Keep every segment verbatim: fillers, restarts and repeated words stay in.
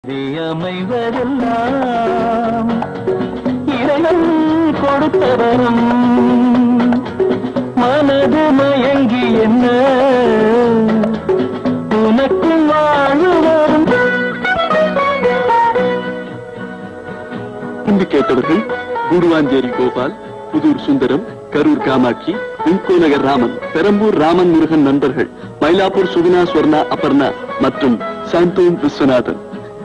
அமைவதெல்லாம் இறைவன் கொடுத்தவரும் மனது மயங்கி என்ன உனக்கு வாழ்வரும். இன்று கேட்டவர்கள் குடுவாஞ்சேரி கோபால், புதூர் சுந்தரம், கரூர் காமாட்சி, விம்கோநகர் ராமன், பெரம்பூர் ராமன் முருகன் நண்பர்கள், மயிலாப்பூர் சுகுணா ஸ்வர்ணா அபர்ணா மற்றும் சாந்தோம் விஸ்வநாதன்.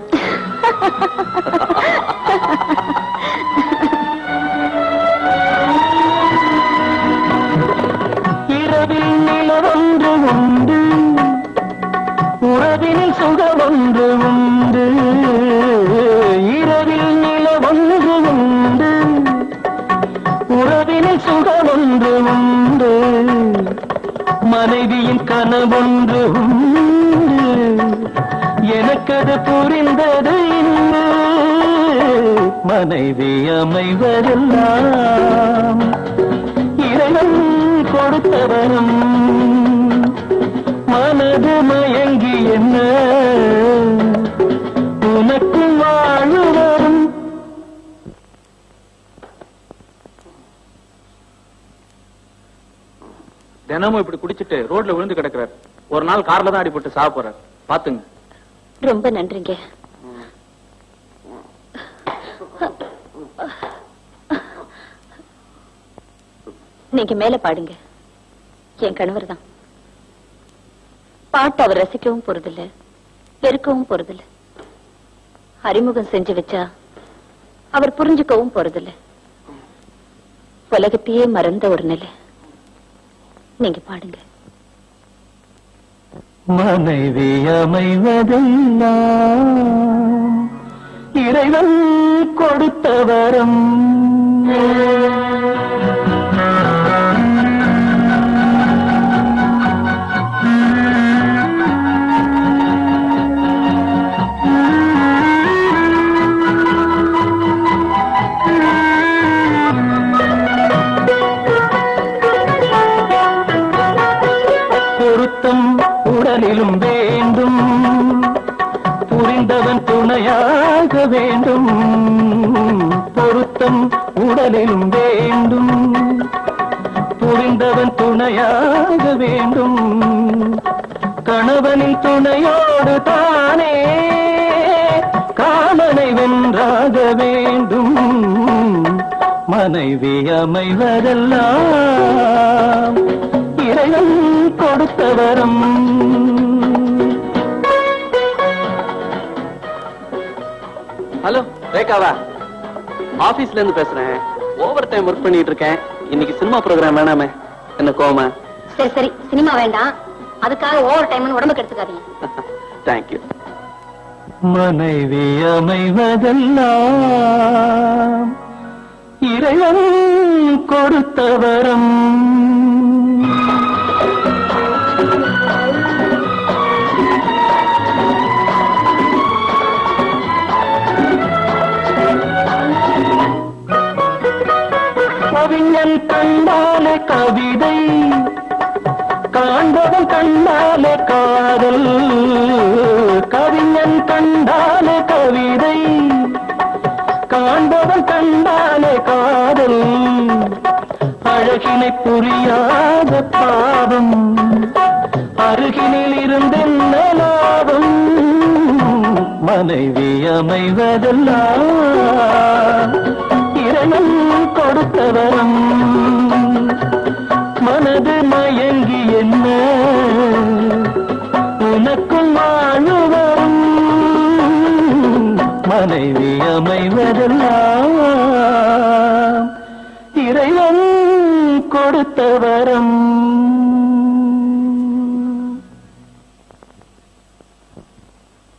இரவில் நிலவொன்று உண்டு, உறவினில் சுகமொன்று உண்டு. இரவில் நிலவொன்று உண்டு, உறவினில் சுகமொன்று உண்டு. மனைவியின் கனவொன்று உண்டு, எனக்கது புரிந்தது இன்று. மனைவி அமைவதெல்லாம் இறைவன் கொடுத்தவரும் மனது மயங்கி என்ன உனக்கு வாழ்வரும். தினமும் இப்படி குடிச்சிட்டு ரோட்ல விழுந்து கிடக்குறாரு. ஒரு நாள் கார்ல தான் அடிபட்டு சாக போறாரு. பாத்துங்க. ரொம்ப நன்றிங்க. நீங்க மேல பாடுங்க. என் கணவர் தான். பாட்டு அவர் ரசிக்கவும் போறதில்ல, பெருக்கவும் போறதில்ல. அறிமுகம் செஞ்சு வச்சா அவர் புரிஞ்சுக்கவும் போறதில்ல. உலகத்தையே மறந்த ஒரு நிலை. நீங்க பாடுங்க. மனைவி அமைவதெல்லாம் இறைவன் கொடுத்தவரம். பொருத்தம் உடலிலும் வேண்டும், புரிந்தவன் துணையாக வேண்டும். பொருத்தம் உடலிலும் வேண்டும், புரிந்தவன் துணையாக வேண்டும். கணவனின் துணையோடு தானே காமனை வென்றாக வேண்டும். மனைவி அமைவதெல்லாம் இறைவன் கொடுத்தவரும். ஹலோ ரேகாவா, ஆபீஸ்ல இருந்து பேசுறேன். ஓவர் டைம் ஒர்க் பண்ணிட்டு இருக்கேன். இன்னைக்கு சினிமா ப்ரோக்ராம் வேணாமே, என்ன கோமா? சரி சரி, சினிமா வேண்டாம். அதுக்காக ஓவர் டைம் உடம்பு கெடுத்துக்காதீங்க. தேங்க்யூ. மனைவி அமைவதெல்லாம் இறைவன் கொடுத்தவரம். கவிஞன் கண்டாலே கவிதை, காண்பவன் கண்டாலே காதல். கவிஞன் கண்டாலே கவிதை, காண்பவன் கண்டாலே காதல். அழகினை புரியாத பாவம், அருகினில் இருந்தென்ன லாபம். மனைவி அமைவதெல்லாம் இறைவன் கொடுத்தவரம். மனது மயங்கி என்ன உனக்கும் வாழ்வரும். மனைவி அமைவதெல்லாம் இறைவன் கொடுத்தவரம்.